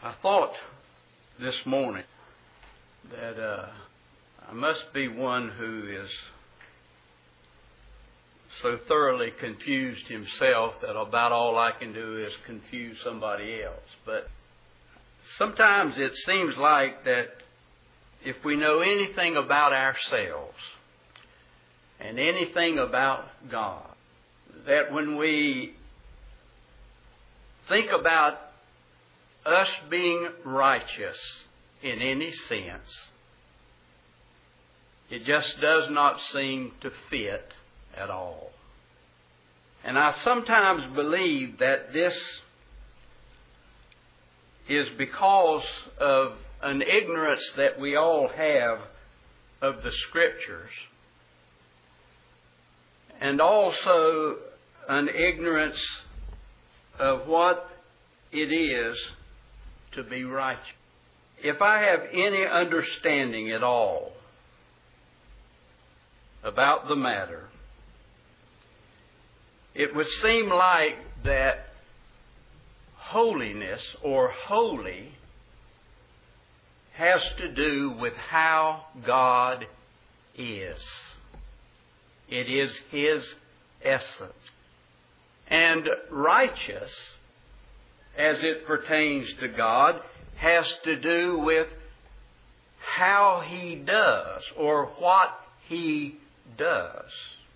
I thought this morning that I must be one who is so thoroughly confused himself that about all I can do is confuse somebody else. But sometimes it seems like that if we know anything about ourselves and anything about God, that when we think about us being righteous in any sense, it just does not seem to fit at all. And I sometimes believe that this is because of an ignorance that we all have of the Scriptures, and also an ignorance of what it is to be righteous. If I have any understanding at all about the matter, it would seem like that holiness or holy has to do with how God is. It is His essence. And righteous, as it pertains to God, has to do with how He does or what He does.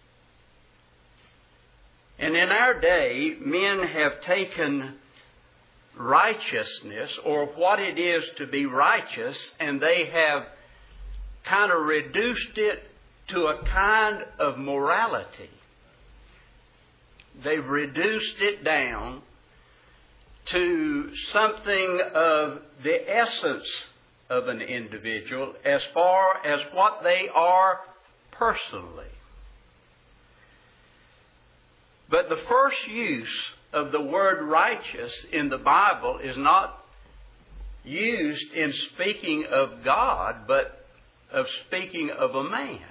And in our day, men have taken righteousness, or what it is to be righteous, and they have kind of reduced it to a kind of morality. They've reduced it down to something of the essence of an individual as far as what they are personally. But the first use of the word righteous in the Bible is not used in speaking of God, but of speaking of a man.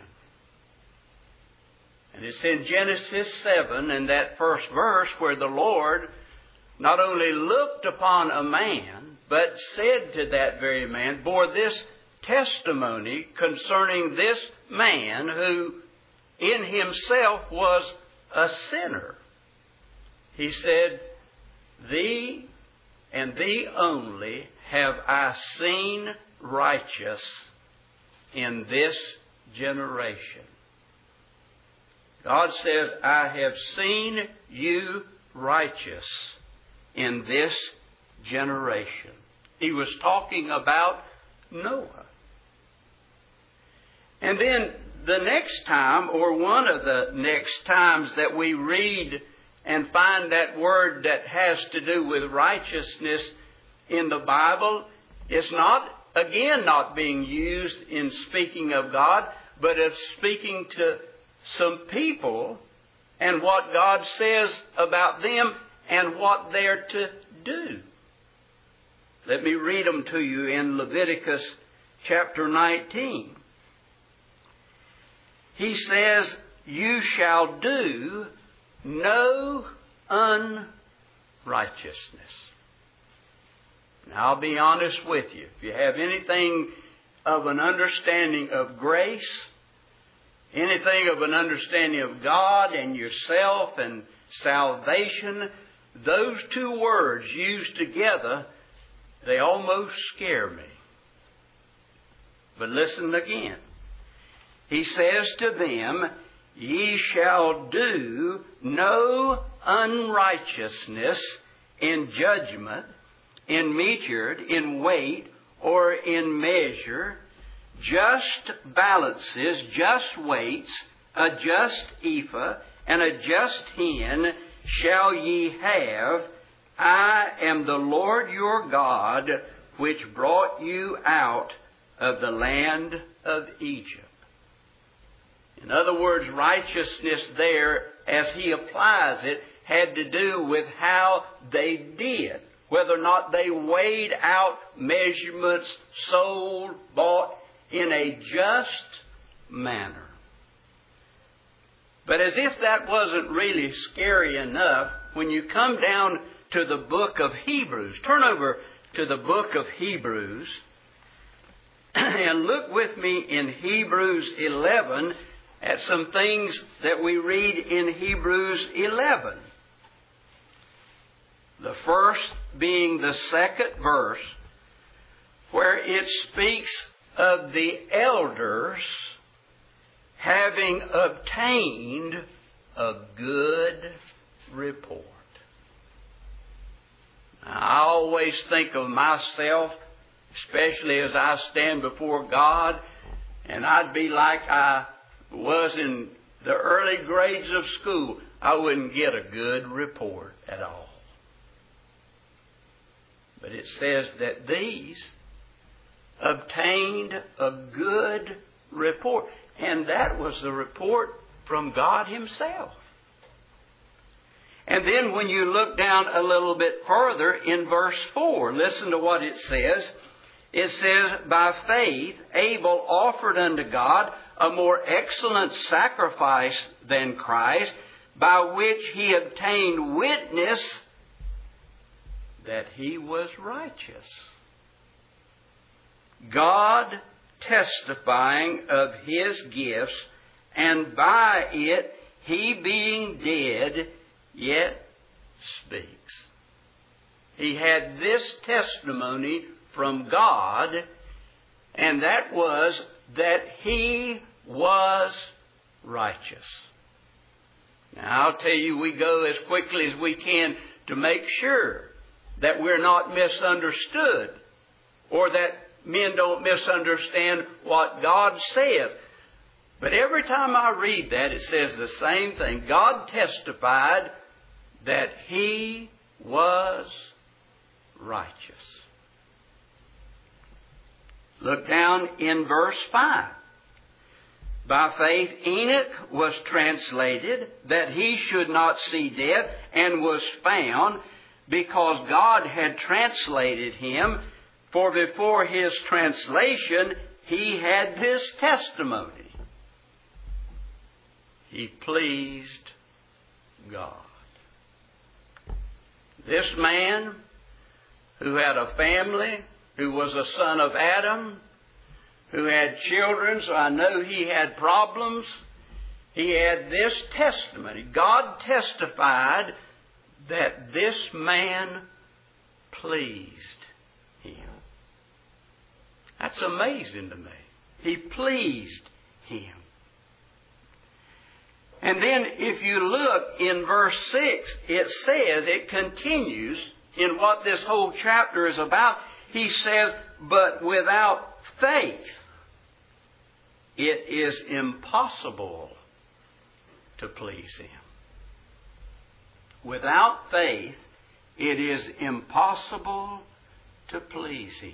And it's in Genesis 7, in that first verse, where the Lord not only looked upon a man, but said to that very man, bore this testimony concerning this man who in himself was a sinner. He said, thee and thee only have I seen righteous in this generation. God says, I have seen you righteous in this generation. He was talking about Noah. And then the next time, or one of the next times that we read and find that word that has to do with righteousness in the Bible, it's not being used in speaking of God, but of speaking to some people and what God says about them and what they're to do. Let me read them to you in Leviticus chapter 19. He says, you shall do no unrighteousness. Now, I'll be honest with you. If you have anything of an understanding of grace, anything of an understanding of God and yourself and salvation, those two words used together, they almost scare me. But listen again. He says to them, ye shall do no unrighteousness in judgment, in measure, in weight, or in measure, just balances, just weights, a just ephah, and a just hin shall ye have. I am the Lord your God, which brought you out of the land of Egypt. In other words, righteousness there, as he applies it, had to do with how they did. Whether or not they weighed out measurements, sold, bought in a just manner. But as if that wasn't really scary enough, when you come down to the book of Hebrews, turn over to the book of Hebrews. And look with me in Hebrews 11 at some things that we read in Hebrews 11. The first being the second verse, where it speaks of the elders having obtained a good report. Now, I always think of myself, especially as I stand before God, and I'd be like I was in the early grades of school. I wouldn't get a good report at all. But it says that these obtained a good report. And that was the report from God Himself. And then when you look down a little bit further in verse 4, listen to what it says. It says, by faith Abel offered unto God a more excellent sacrifice than Christ, by which he obtained witness that he was righteous. God testifying of His gifts, and by it he being dead yet speaks. He had this testimony from God, and that was that he was righteous. Now, I'll tell you, we go as quickly as we can to make sure that we're not misunderstood, or that men don't misunderstand what God says. But every time I read that, it says the same thing. God testified that He was righteous. Look down in verse 5. By faith Enoch was translated that he should not see death, and was found, because God had translated him. For before his translation he had this testimony: he pleased God. This man, who had a family, who was a son of Adam, who had children, so I know he had problems, he had this testimony. God testified that this man pleased Him. That's amazing to me. He pleased Him. And then if you look in verse 6, it says, it continues in what this whole chapter is about. He says, but without faith, it is impossible to please Him. Without faith, it is impossible to please Him.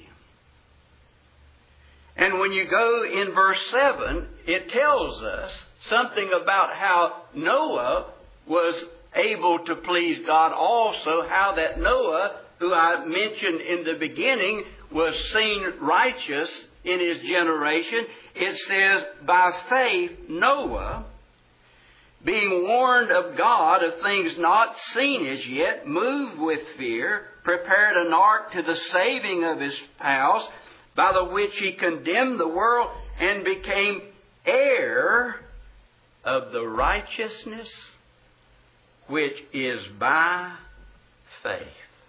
And when you go in verse 7, it tells us something about how Noah was able to please God also, how that Noah, who I mentioned in the beginning, was seen righteous in his generation. It says, by faith Noah, being warned of God of things not seen as yet, moved with fear, prepared an ark to the saving of his house, by the which he condemned the world, and became heir of the righteousness which is by faith.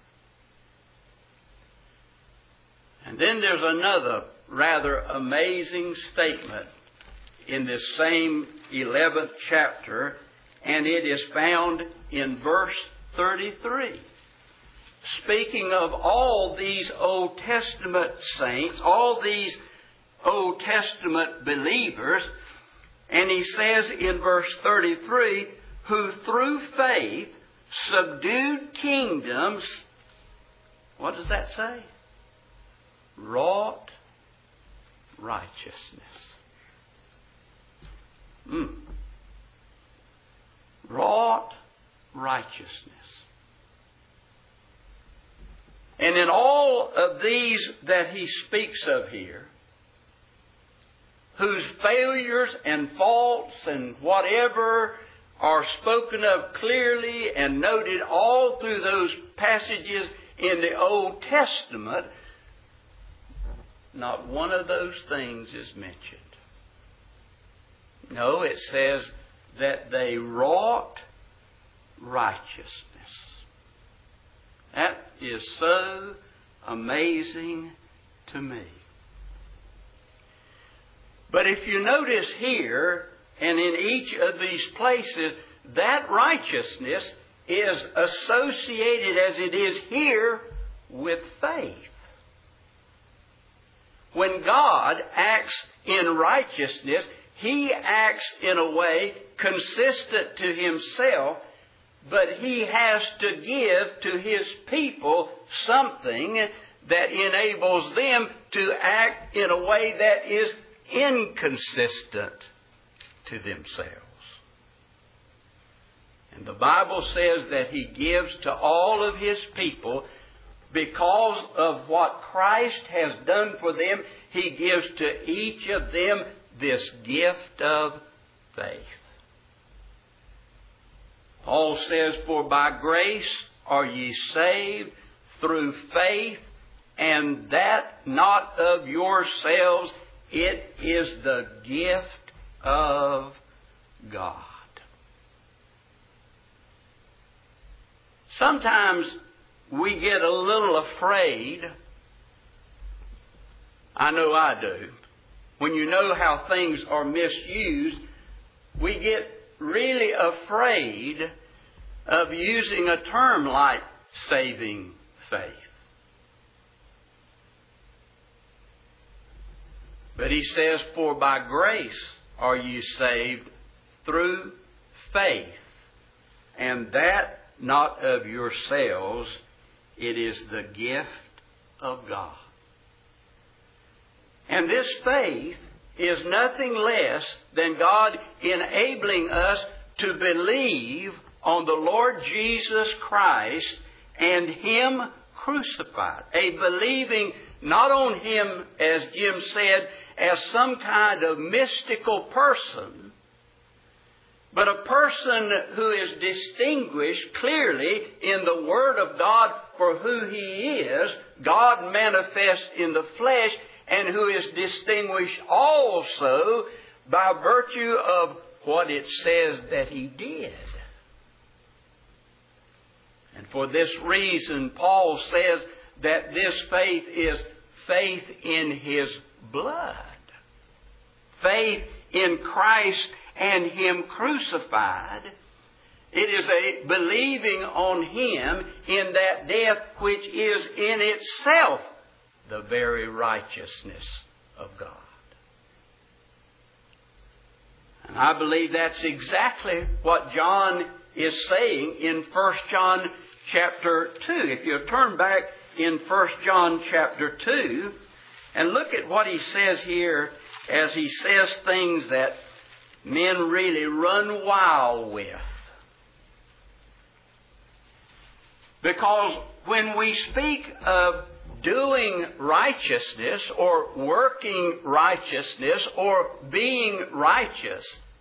And then there's another rather amazing statement in this same 11th chapter, and it is found in verse 33. Speaking of all these Old Testament saints, all these Old Testament believers, and he says in verse 33, who through faith subdued kingdoms, what does that say? Wrought righteousness. Wrought righteousness. And in all of these that he speaks of here, whose failures and faults and whatever are spoken of clearly and noted all through those passages in the Old Testament, not one of those things is mentioned. No, it says that they wrought righteousness. That is so amazing to me. But if you notice here, and in each of these places, that righteousness is associated, as it is here, with faith. When God acts in righteousness, He acts in a way consistent to Himself, but He has to give to His people something that enables them to act in a way that is inconsistent to themselves. And the Bible says that He gives to all of His people, because of what Christ has done for them, He gives to each of them this gift of faith. Paul says, "For by grace are ye saved through faith, and that not of yourselves, it is the gift of God." Sometimes we get a little afraid. I know I do. When you know how things are misused, we get really afraid of using a term like saving faith. But he says, "For by grace are you saved through faith, and that not of yourselves, it is the gift of God." And this faith is nothing less than God enabling us to believe on the Lord Jesus Christ and Him crucified. A believing not on Him, as Jim said, as some kind of mystical person, but a person who is distinguished clearly in the Word of God for who He is, God manifest in the flesh, and who is distinguished also by virtue of what it says that He did. And for this reason, Paul says that this faith is faith in His blood. Faith in Christ and Him crucified. It is a believing on Him in that death which is in itself the very righteousness of God. And I believe that's exactly what John is saying in 1 John chapter 2. If you turn back in 1 John chapter 2 and look at what he says here, as he says things that men really run wild with. Because when we speak of doing righteousness or working righteousness or being righteous,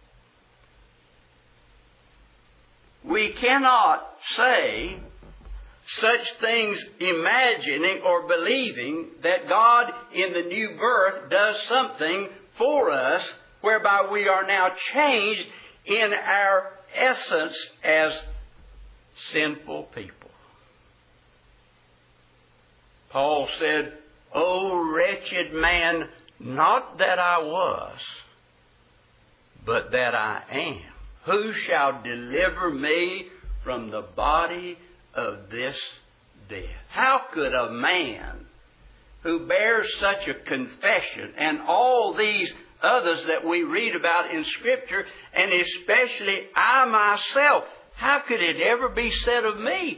we cannot say such things imagining or believing that God in the new birth does something for us whereby we are now changed in our essence as sinful people. Paul said, "O wretched man, not that I was, but that I am. Who shall deliver me from the body of this death?" How could a man who bears such a confession and all these others that we read about in Scripture, and especially I myself, how could it ever be said of me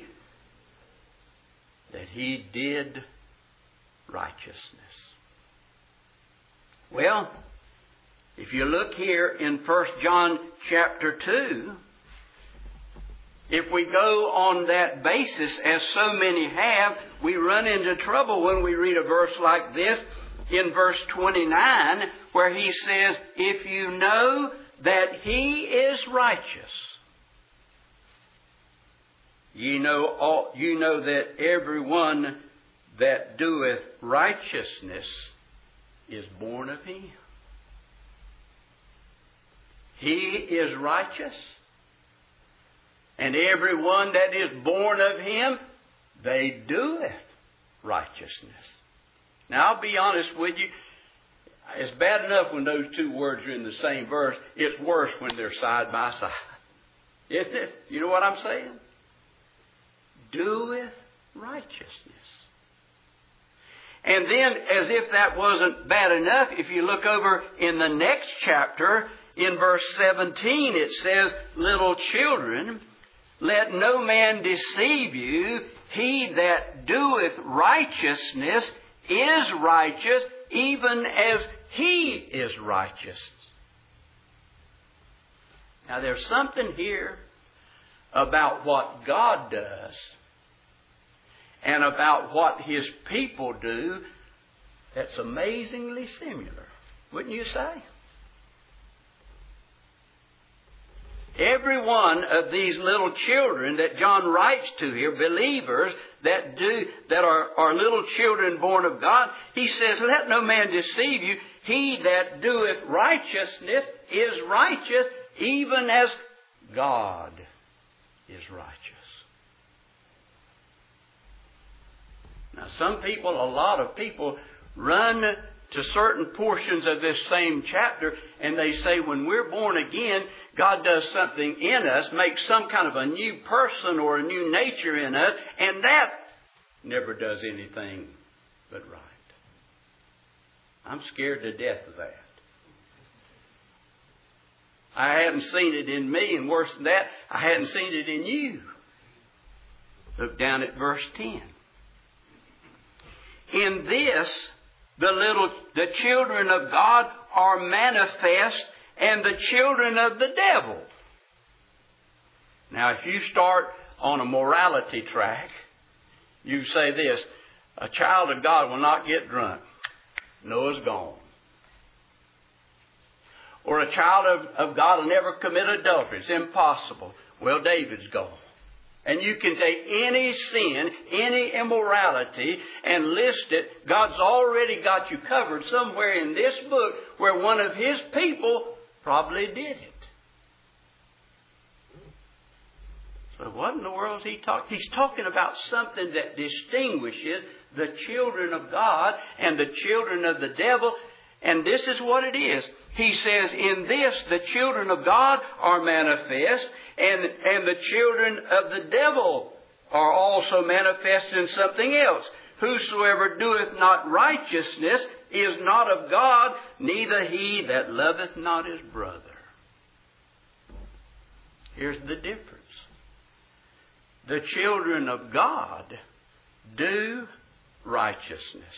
that he did righteousness? Well, if you look here in 1 John chapter 2, if we go on that basis, as so many have, we run into trouble when we read a verse like this in verse 29, where he says, "If you know that He is righteous, you know that everyone that doeth righteousness is born of Him. He is righteous. And everyone that is born of Him, they doeth righteousness. Now, I'll be honest with you. It's bad enough when those two words are in the same verse. It's worse when they're side by side. Isn't it? You know what I'm saying? Doeth righteousness. And then, as if that wasn't bad enough, if you look over in the next chapter, in verse 17, it says, little children, let no man deceive you. He that doeth righteousness is righteous, even as He is righteous. Now, there's something here about what God does and about what His people do that's amazingly similar. Wouldn't you say? Every one of these little children that John writes to here, believers that are little children born of God, he says, let no man deceive you. He that doeth righteousness is righteous, even as God is righteous. Now, a lot of people run to certain portions of this same chapter, and they say when we're born again, God does something in us, makes some kind of a new person or a new nature in us, and that never does anything but right. I'm scared to death of that. I haven't seen it in me, and worse than that, I hadn't seen it in you. Look down at verse 10. In this, the children of God are manifest, and the children of the devil. Now, if you start on a morality track, you say this: a child of God will not get drunk. Noah's gone. Or a child of God will never commit adultery. It's impossible. Well, David's gone. And you can take any sin, any immorality, and list it. God's already got you covered somewhere in this book where one of His people probably did it. So what in the world is he talking? He's talking about something that distinguishes the children of God and the children of the devil. And this is what it is. He says, in this the children of God are manifest, and the children of the devil are also manifest in something else. Whosoever doeth not righteousness is not of God, neither he that loveth not his brother. Here's the difference. The children of God do righteousness.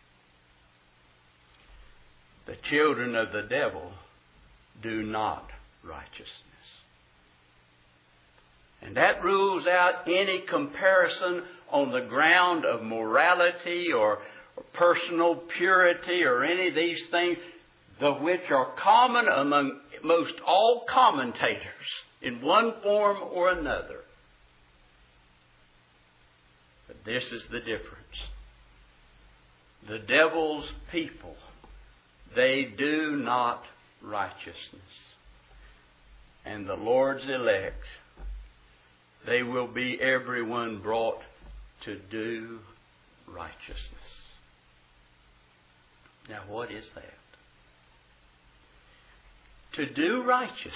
The children of the devil do not righteousness. And that rules out any comparison on the ground of morality or personal purity or any of these things, the which are common among most all commentators in one form or another. But this is the difference. The devil's people, they do not righteousness. And the Lord's elect, they will be everyone brought to do righteousness. Now, what is that? To do righteousness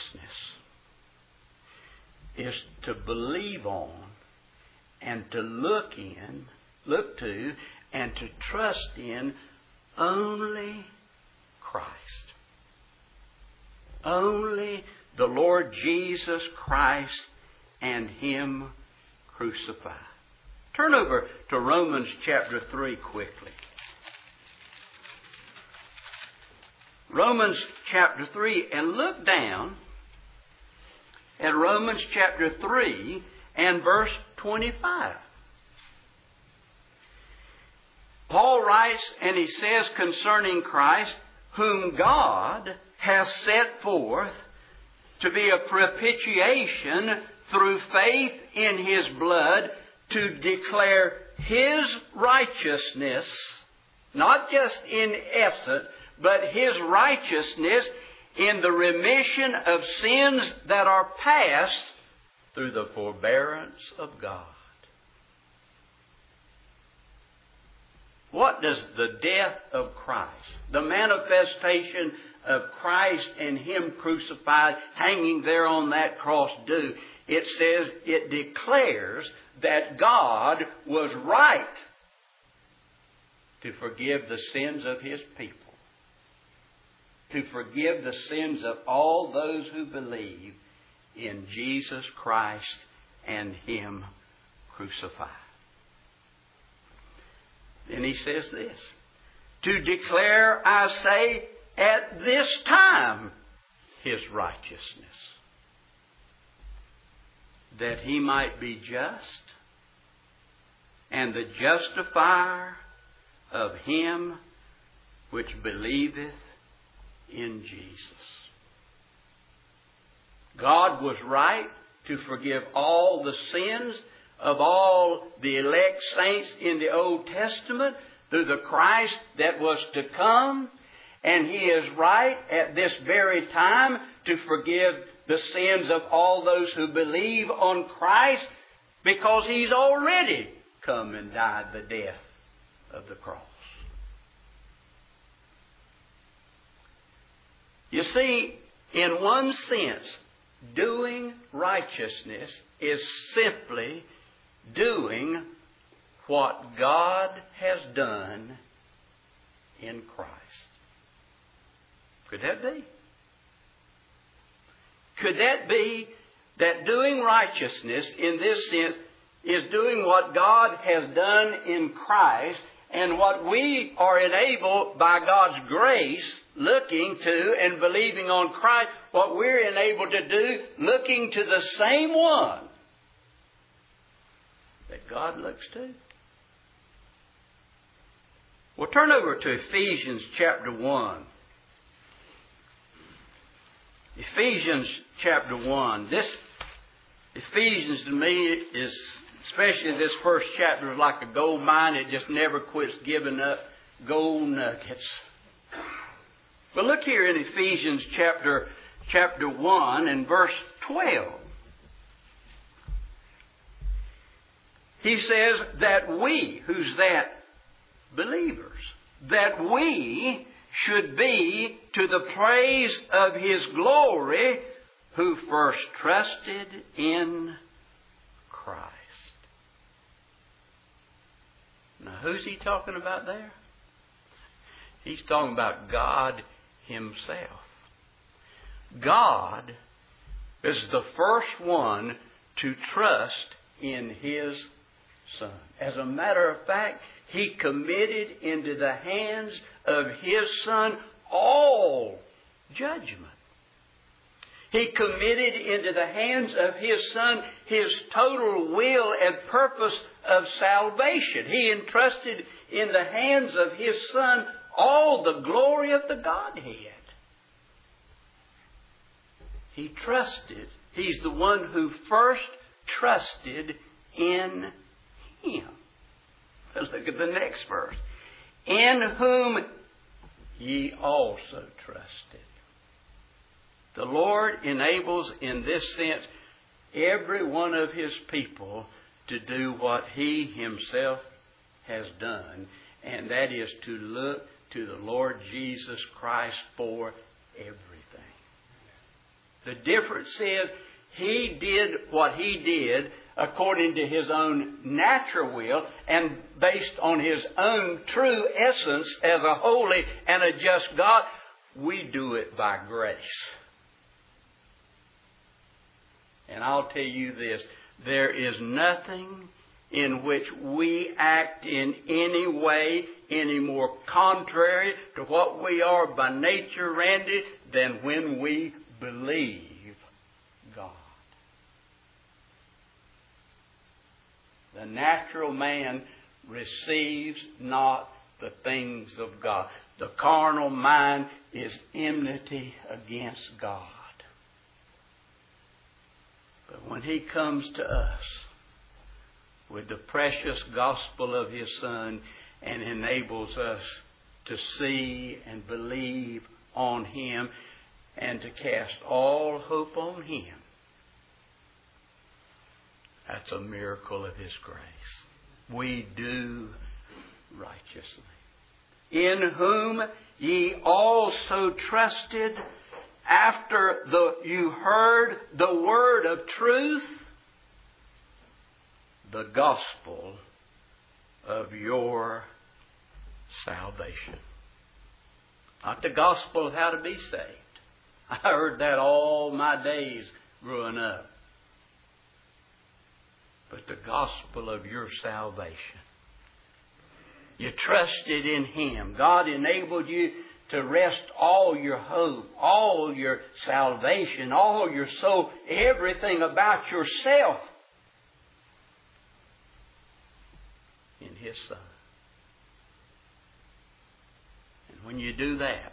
is to believe on and to look to, and to trust in only Christ. Only the Lord Jesus Christ and Him crucified. Turn over to Romans chapter 3 quickly. Romans chapter 3, and look down at Romans chapter 3 and verse 25. Paul writes and he says concerning Christ, whom God has set forth to be a propitiation through faith in His blood to declare His righteousness, not just in essence, but His righteousness in the remission of sins that are past through the forbearance of God. What does the death of Christ, the manifestation of Christ and Him crucified, hanging there on that cross do? It says, it declares that God was right to forgive the sins of His people, to forgive the sins of all those who believe in Jesus Christ and Him crucified. Then he says this, to declare, I say, at this time, His righteousness, that He might be just and the justifier of him which believeth in Jesus. God was right to forgive all the sins of all the elect saints in the Old Testament through the Christ that was to come. And He is right at this very time to forgive the sins of all those who believe on Christ, because He's already come and died the death of the cross. You see, in one sense, doing righteousness is simply doing what God has done in Christ. Could that be? Could that be that doing righteousness in this sense is doing what God has done in Christ, and what we are enabled by God's grace, looking to and believing on Christ, what we're enabled to do, looking to the same one that God looks to? Well, turn over to Ephesians chapter 1. Ephesians chapter 1. This Ephesians to me is, especially this first chapter, is like a gold mine. It just never quits giving up gold nuggets. But look here in Ephesians chapter 1 and verse 12. He says that we, who's that? Believers. That we should be to the praise of His glory, who first trusted in Christ. Now, who's he talking about there? He's talking about God Himself. God is the first one to trust in His Son. As a matter of fact, He committed into the hands of His Son all judgment. He committed into the hands of His Son His total will and purpose of salvation. He entrusted in the hands of His Son all the glory of the Godhead. He trusted. He's the one who first trusted in Him. Let's look at the next verse. In whom ye also trusted. The Lord enables, in this sense, every one of His people to do what He Himself has done, and that is to look to the Lord Jesus Christ for everything. The difference is He did what He did according to His own natural will and based on His own true essence as a holy and a just God. We do it by grace. And I'll tell you this, there is nothing in which we act in any way any more contrary to what we are by nature, Randy, than when we believe God. The natural man receives not the things of God. The carnal mind is enmity against God. But when He comes to us with the precious gospel of His Son and enables us to see and believe on Him and to cast all hope on Him, that's a miracle of His grace. We do righteously. In whom ye also trusted after you heard the word of truth, the gospel of your salvation. Not the gospel of how to be saved. I heard that all my days growing up. But the gospel of your salvation. You trusted in Him. God enabled you to rest all your hope, all your salvation, all your soul, everything about yourself in His Son. And when you do that,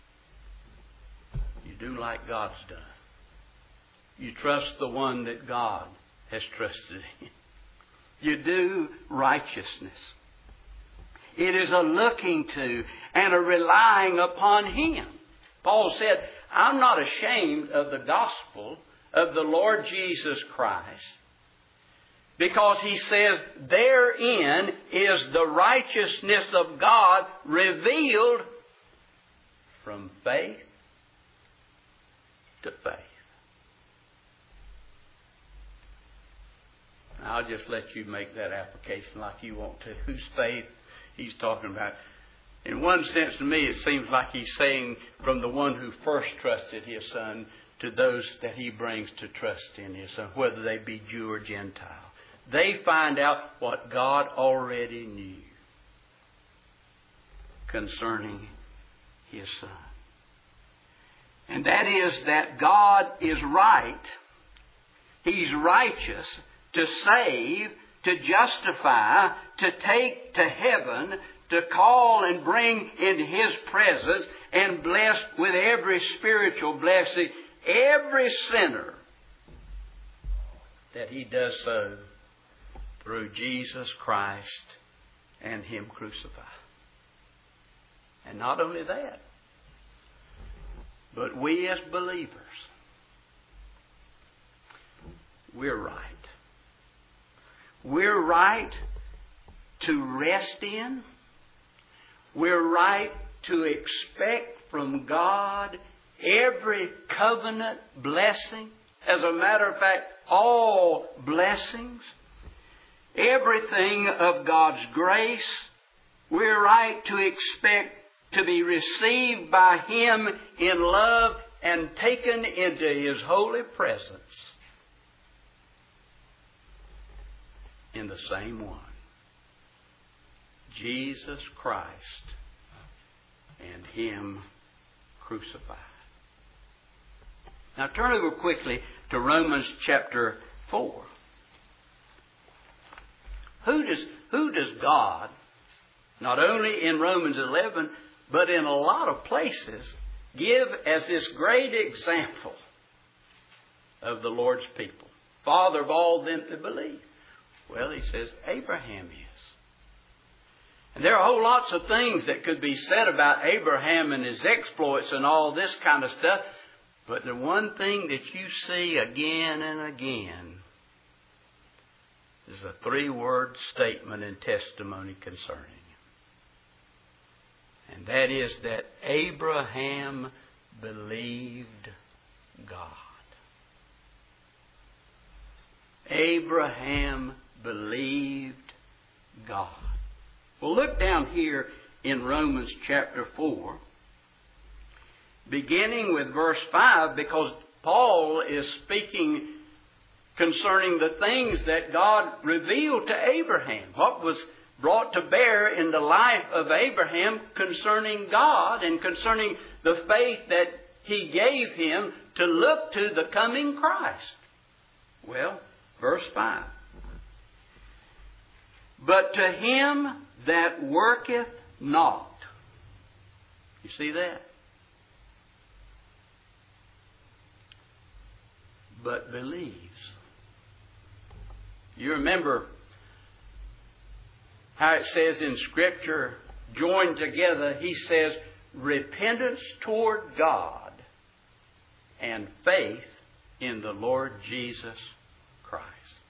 you do like God's done. You trust the one that God has trusted in. You do righteousness. It is a looking to and a relying upon Him. Paul said, I'm not ashamed of the gospel of the Lord Jesus Christ, because he says, therein is the righteousness of God revealed from faith to faith. I'll just let you make that application like you want to. Whose faith he's talking about? In one sense, to me, it seems like he's saying from the one who first trusted His Son to those that He brings to trust in His Son, whether they be Jew or Gentile. They find out what God already knew concerning His Son. And that is that God is right. He's righteous to save, to justify, to take to heaven, to call and bring into His presence and bless with every spiritual blessing every sinner, that He does so through Jesus Christ and Him crucified. And not only that, but we as believers, we're right. We're right to rest in. We're right to expect from God every covenant blessing. As a matter of fact, all blessings. Everything of God's grace. We're right to expect to be received by Him in love and taken into His holy presence in the same one, Jesus Christ and Him crucified. Now turn over quickly to Romans chapter 4. Who does God, not only in Romans 11, but in a lot of places, give as this great example of the Lord's people? Father of all them that believe. Well, he says Abraham is. And there are whole lots of things that could be said about Abraham and his exploits and all this kind of stuff. But the one thing that you see again and again is a 3-word statement and testimony concerning him. And that is that Abraham believed God. Abraham believed God. Well, look down here in Romans chapter 4, beginning with verse 5, because Paul is speaking concerning the things that God revealed to Abraham. What was brought to bear in the life of Abraham concerning God and concerning the faith that He gave him to look to the coming Christ. Well, verse 5. But to him that worketh not. You see that? But believes. You remember how it says in Scripture, joined together, he says, repentance toward God and faith in the Lord Jesus Christ.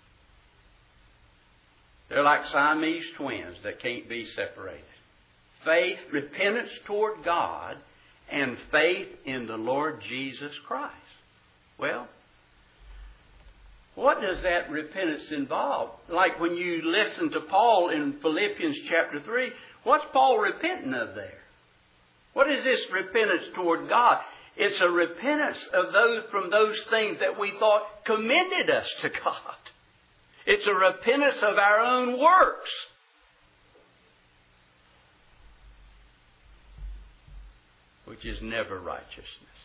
They're like Siamese twins that can't be separated. Faith, repentance toward God, and faith in the Lord Jesus Christ. Well, what does that repentance involve? Like when you listen to Paul in Philippians chapter 3, what's Paul repenting of there? What is this repentance toward God? It's a repentance of from those things that we thought commended us to God. It's a repentance of our own works. Which is never righteousness.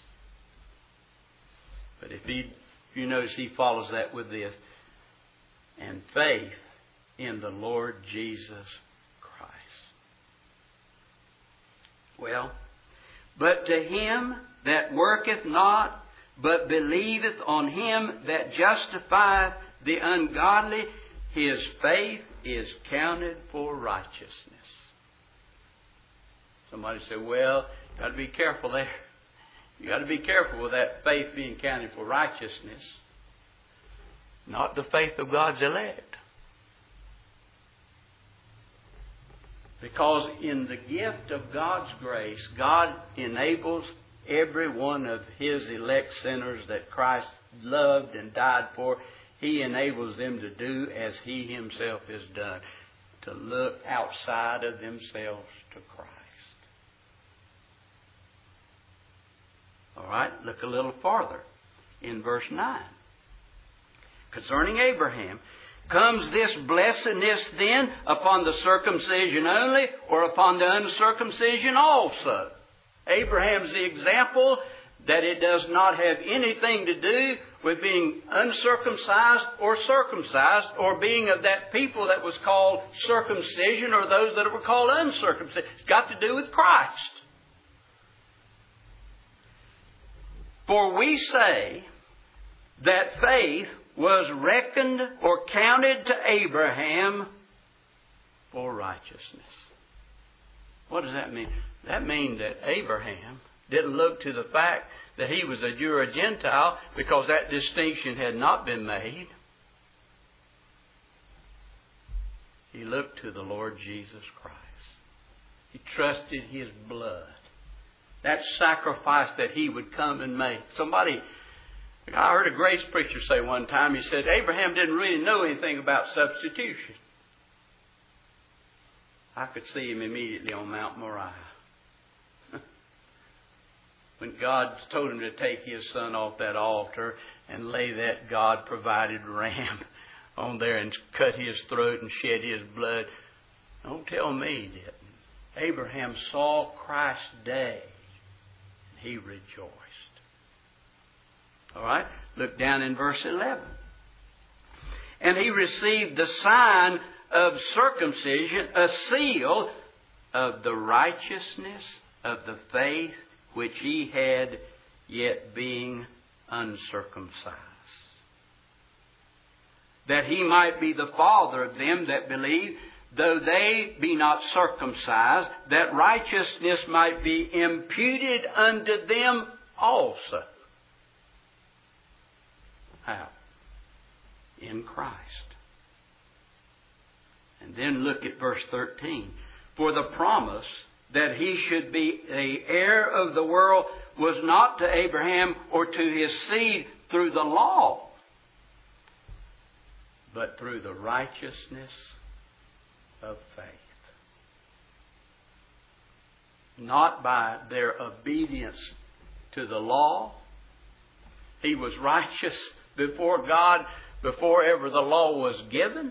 But if you notice, he follows that with this. And faith in the Lord Jesus Christ. Well, but to him that worketh not, but believeth on him that justifieth the ungodly, his faith is counted for righteousness. Somebody said, well, got to be careful there. You got to be careful with that faith being counted for righteousness. Not the faith of God's elect. Because in the gift of God's grace, God enables every one of His elect sinners that Christ loved and died for, He enables them to do as He Himself has done, to look outside of themselves to Christ. All right, look a little farther in verse 9. Concerning Abraham, comes this blessedness then upon the circumcision only, or upon the uncircumcision also? Abraham's the example that it does not have anything to do with being uncircumcised or circumcised, or being of that people that was called circumcision or those that were called uncircumcision. It's got to do with Christ. For we say that faith was reckoned or counted to Abraham for righteousness. What does that mean? That means that Abraham didn't look to the fact that he was a Jew or a Gentile, because that distinction had not been made. He looked to the Lord Jesus Christ. He trusted His blood. That sacrifice that He would come and make. I heard a grace preacher say one time, he said, Abraham didn't really know anything about substitution. I could see him immediately on Mount Moriah. When God told him to take his son off that altar and lay that God-provided ram on there and cut his throat and shed his blood. Don't tell me he didn't. Abraham saw Christ's day and he rejoiced. All right, look down in verse 11. And he received the sign of circumcision, a seal of the righteousness of the faith which he had, yet being uncircumcised, that he might be the father of them that believe, though they be not circumcised, that righteousness might be imputed unto them also. How? In Christ. And then look at verse 13. For the promise that he should be the heir of the world was not to Abraham or to his seed through the law, but through the righteousness of faith. Not by their obedience to the law. He was righteous before God before ever the law was given.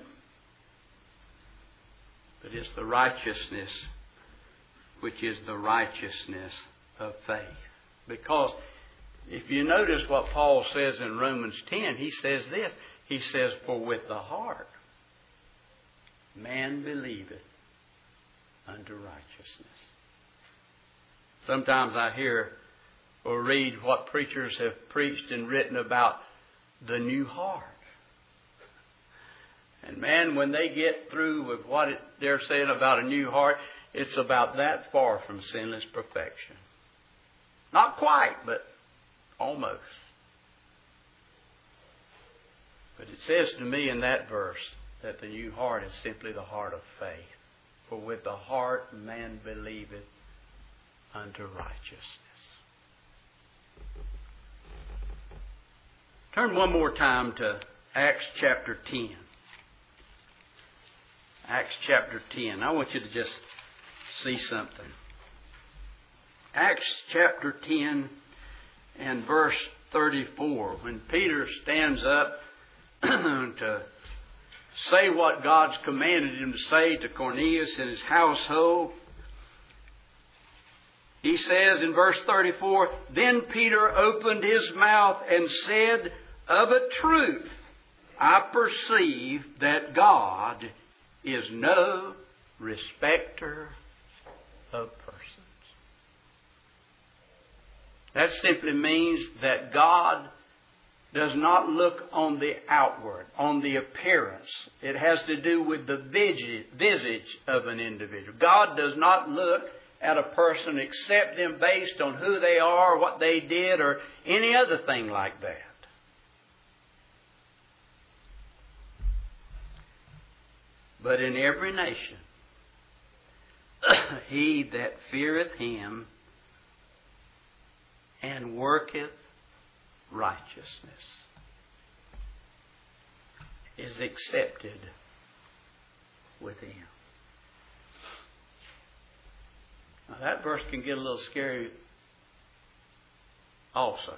But it's the righteousness which is the righteousness of faith. Because if you notice what Paul says in Romans 10, he says this. He says, for with the heart man believeth unto righteousness. Sometimes I hear or read what preachers have preached and written about the new heart. And man, when they get through with what they're saying about a new heart, it's about that far from sinless perfection. Not quite, but almost. But it says to me in that verse that the new heart is simply the heart of faith. For with the heart man believeth unto righteousness. Turn one more time to Acts chapter 10. Acts chapter 10. I want you to just see something. Acts chapter 10 and verse 34. When Peter stands up to say what God's commanded him to say to Cornelius and his household, he says in verse 34, Then Peter opened his mouth and said, Of a truth, I perceive that God is no respecter of persons. That simply means that God does not look on the outward, on the appearance. It has to do with the visage of an individual. God does not look at a person, accept them based on who they are, what they did, or any other thing like that. But in every nation, he that feareth him and worketh righteousness is accepted with him. Now that verse can get a little scary also.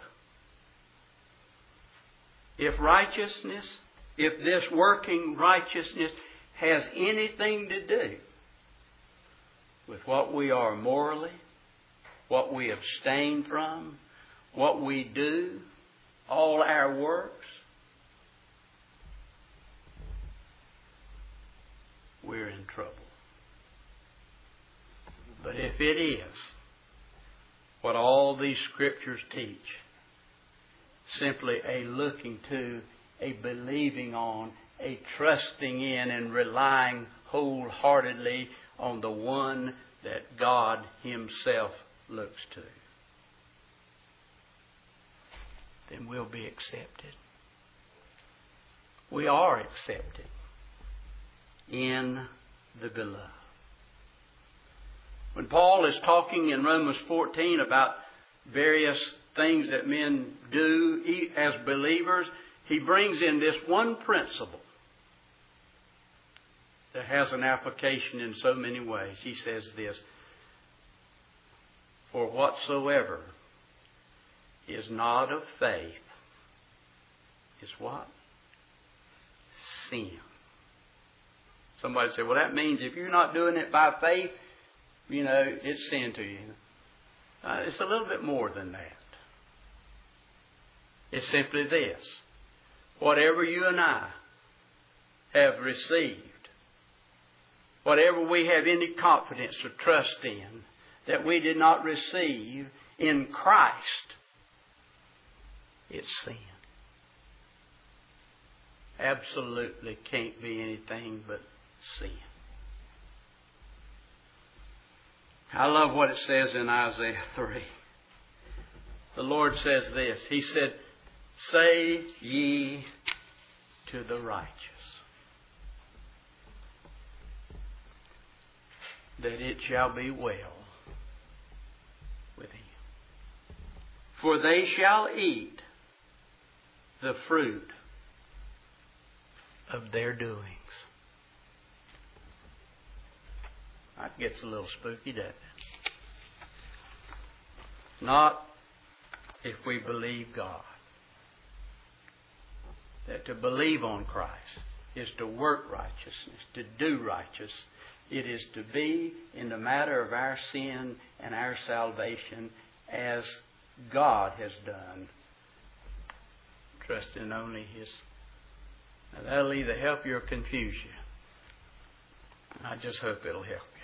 If righteousness, if this working righteousness has anything to do with what we are morally, what we abstain from, what we do, all our works, we're in trouble. But if it is what all these Scriptures teach, simply a looking to, a believing on, a trusting in and relying wholeheartedly on the one that God Himself looks to, then we'll be accepted. We are accepted in the beloved. When Paul is talking in Romans 14 about various things that men do as believers, he brings in this one principle that has an application in so many ways. He says this, For whatsoever is not of faith is what? Sin. Somebody said, well, that means if you're not doing it by faith, it's sin to you. It's a little bit more than that. It's simply this. Whatever you and I have received, whatever we have any confidence or trust in, that we did not receive in Christ, it's sin. Absolutely can't be anything but sin. I love what it says in Isaiah 3. The Lord says this. He said, Say ye to the righteous, that it shall be well with him. For they shall eat the fruit of their doings. That gets a little spooky, doesn't it? Not if we believe God. That to believe on Christ is to work righteousness, to do righteous. It is to be in the matter of our sin and our salvation as God has done, trusting only His. Now that'll either help you or confuse you. I just hope it'll help.